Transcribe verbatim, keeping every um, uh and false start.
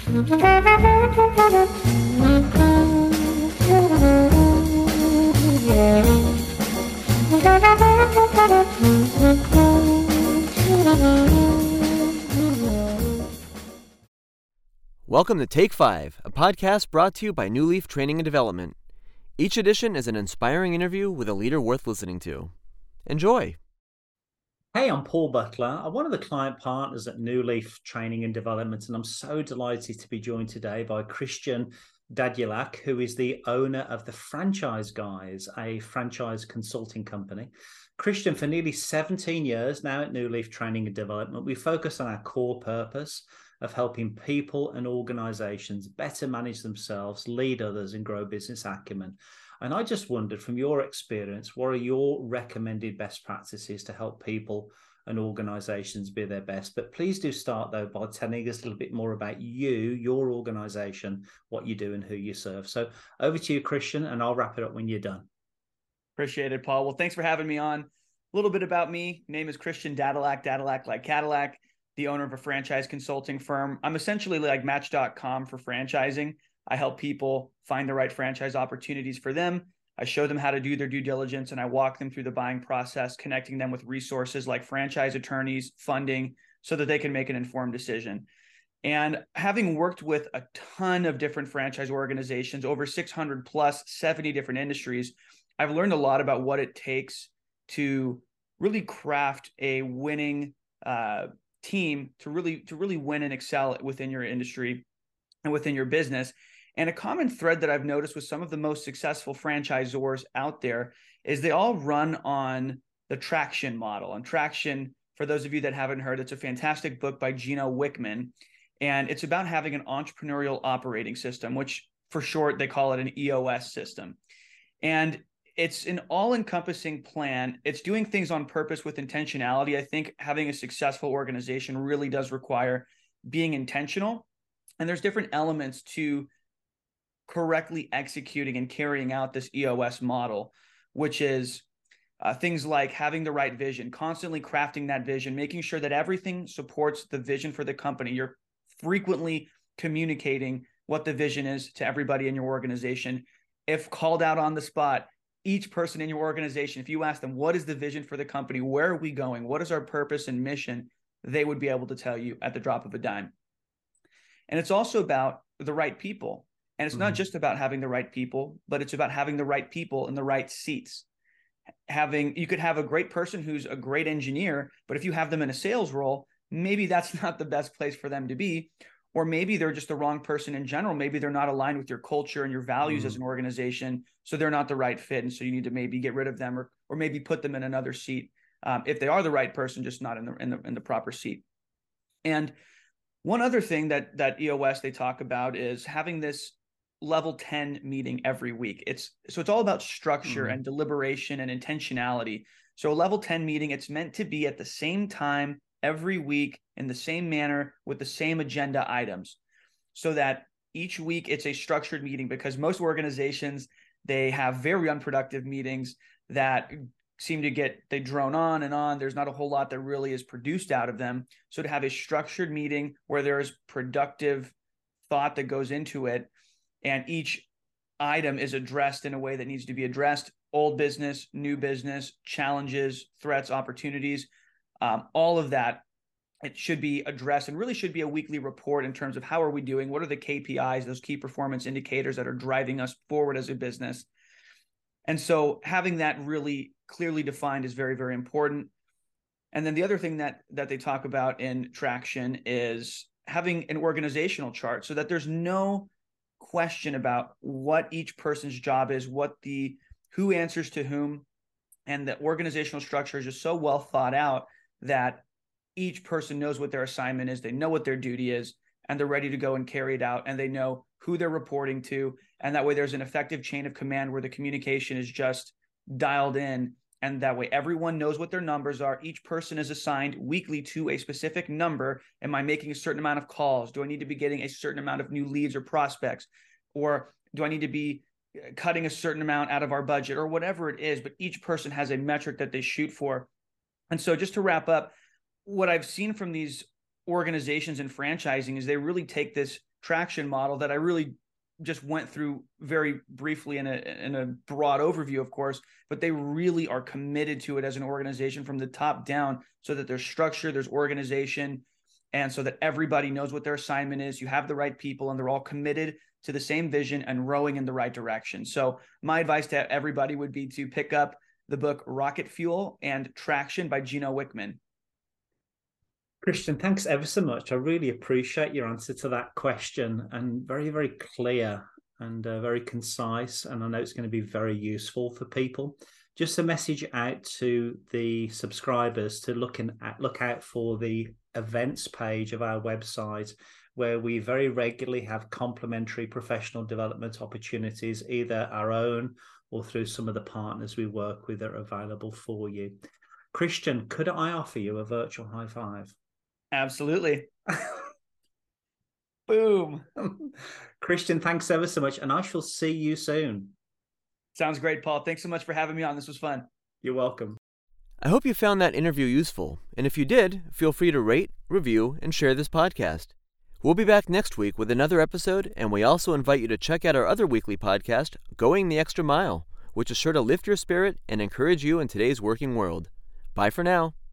Welcome to Take Five, a podcast brought to you by New Leaf Training and Development. Each edition is an inspiring interview with a leader worth listening to. Enjoy. Hey, I'm Paul Butler. I'm one of the client partners at New Leaf Training and Development, and I'm so delighted to be joined today by Christian Dadulak, who is the owner of the Franchise Guys, a franchise consulting company. Christian, for nearly seventeen years now at New Leaf Training and Development, we focus on our core purpose of helping people and organizations better manage themselves, lead others, and grow business acumen. And I just wondered, from your experience, what are your recommended best practices to help people and organizations be their best? But please do start, though, by telling us a little bit more about you, your organization, what you do, and who you serve. So over to you, Christian, and I'll wrap it up when you're done. Appreciate it, Paul. Well, thanks for having me on. A little bit about me. Name is Christian Dadulak, Dadulak like Cadillac, the owner of a franchise consulting firm. I'm essentially like Match dot com for franchising. I help people find the right franchise opportunities for them. I show them how to do their due diligence, and I walk them through the buying process, connecting them with resources like franchise attorneys, funding, so that they can make an informed decision. And having worked with a ton of different franchise organizations, over six hundred plus, seventy different industries, I've learned a lot about what it takes to really craft a winning uh, team to really to really win and excel within your industry and within your business. And a common thread that I've noticed with some of the most successful franchisors out there is they all run on the Traction model. And Traction, for those of you that haven't heard, it's a fantastic book by Gino Wickman. And it's about having an entrepreneurial operating system, which for short, they call it an E O S system. And it's an all-encompassing plan. It's doing things on purpose with intentionality. I think having a successful organization really does require being intentional. And there's different elements to correctly executing and carrying out this E O S model, which is uh, things like having the right vision, constantly crafting that vision, making sure that everything supports the vision for the company. You're frequently communicating what the vision is to everybody in your organization. If called out on the spot, each person in your organization, if you ask them, what is the vision for the company? Where are we going? What is our purpose and mission? They would be able to tell you at the drop of a dime. And it's also about the right people. And it's mm-hmm. not just about having the right people, but it's about having the right people in the right seats. Having, you could have a great person who's a great engineer, but if you have them in a sales role, maybe that's not the best place for them to be. Or maybe they're just the wrong person in general. Maybe they're not aligned with your culture and your values mm-hmm. as an organization. So they're not the right fit. And so you need to maybe get rid of them or, or maybe put them in another seat. Um, if they are the right person, just not in the, in the, in the proper seat. And one other thing that, that E O S they talk about is having this level ten meeting every week. It's so it's all about structure mm-hmm. and deliberation and intentionality. So a level ten meeting, it's meant to be at the same time every week in the same manner with the same agenda items, so that each week it's a structured meeting, because most organizations, they have very unproductive meetings that seem to get, they drone on and on. There's not a whole lot that really is produced out of them. So to have a structured meeting where there is productive thought that goes into it, and each item is addressed in a way that needs to be addressed, old business, new business, challenges, threats, opportunities, um, all of that, it should be addressed and really should be a weekly report in terms of how are we doing? What are the K P Is, those key performance indicators that are driving us forward as a business? And so having that really clearly defined is very, very important. And then the other thing that that they talk about in Traction is having an organizational chart, so that there's no question about what each person's job is, what the who answers to whom, and the organizational structure is just so well thought out that each person knows what their assignment is, they know what their duty is, and they're ready to go and carry it out, and they know who they're reporting to. And that way there's an effective chain of command where the communication is just dialed in, and that way everyone knows what their numbers are. Each person is assigned weekly to a specific number. Am I making a certain amount of calls? Do I need to be getting a certain amount of new leads or prospects? Or do I need to be cutting a certain amount out of our budget, or whatever it is? But each person has a metric that they shoot for. And so just to wrap up, what I've seen from these organizations in franchising is they really take this traction model that I really just went through very briefly in a in a broad overview, of course, but they really are committed to it as an organization from the top down, so that there's structure, there's organization, and so that everybody knows what their assignment is. You have the right people, and they're all committed to the same vision and rowing in the right direction. So my advice to everybody would be to pick up the book Rocket Fuel and Traction by Gino Wickman. Christian, thanks ever so much. I really appreciate your answer to that question, and very, very clear and uh, very concise. And I know it's going to be very useful for people. Just a message out to the subscribers to look, in, at, look out for the events page of our website, where we very regularly have complimentary professional development opportunities, either our own or through some of the partners we work with that are available for you. Christian, could I offer you a virtual high five? Absolutely. Boom. Christian, thanks ever so much, and I shall see you soon. Sounds great, Paul. Thanks so much for having me on. This was fun. You're welcome. I hope you found that interview useful, and if you did, feel free to rate, review, and share this podcast. We'll be back next week with another episode, and we also invite you to check out our other weekly podcast, Going the Extra Mile, which is sure to lift your spirit and encourage you in today's working world. Bye for now.